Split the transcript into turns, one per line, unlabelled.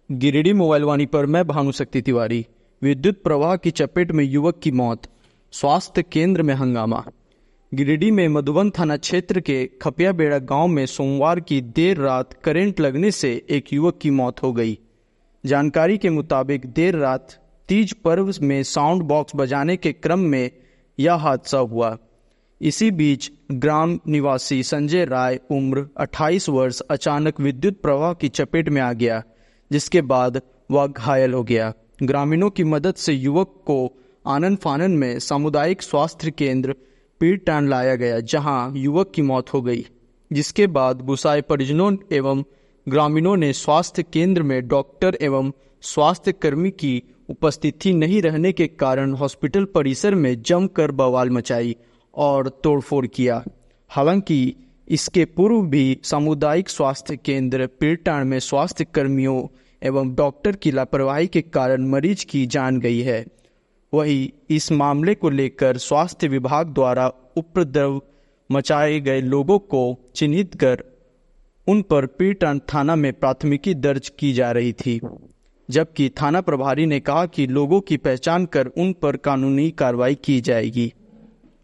Giridih mobile वाणी पर मैं भानुशक्ति तिवारी। विद्युत प्रवाह की चपेट में युवक की मौत, स्वास्थ्य केंद्र में हंगामा। गिरिडीह में मधुबन थाना क्षेत्र के खपियाबेड़ा गांव में सोमवार की देर रात करंट लगने से एक युवक की मौत हो गई। जानकारी के मुताबिक देर रात तीज पर्व में साउंड बॉक्स बजाने के क्रम में यह हादसा हुआ। इसी बीच ग्राम निवासी संजय राय उम्र 28 वर्ष अचानक विद्युत प्रवाह की चपेट में आ गया, जिसके बाद वह घायल हो गया। ग्रामीणों की मदद से युवक को आनन फानन में सामुदायिक स्वास्थ्य केंद्र पीरटांड लाया गया, जहां युवक की मौत हो गई। जिसके बाद गुस्साए परिजनों एवं ग्रामीणों ने स्वास्थ्य केंद्र में डॉक्टर एवं स्वास्थ्य कर्मी की उपस्थिति नहीं रहने के कारण हॉस्पिटल परिसर में जमकर बवाल मचाई और तोड़फोड़ किया। हालांकि इसके पूर्व भी सामुदायिक स्वास्थ्य केंद्र पीरटांड में स्वास्थ्य कर्मियों एवं डॉक्टर की लापरवाही के कारण मरीज की जान गई है। वहीं इस मामले को लेकर स्वास्थ्य विभाग द्वारा उपद्रव मचाए गए लोगों को चिन्हित कर उन पर पीरटांड थाना में प्राथमिकी दर्ज की जा रही थी, जबकि थाना प्रभारी ने कहा कि लोगों की पहचान कर उन पर कानूनी कार्रवाई की जाएगी।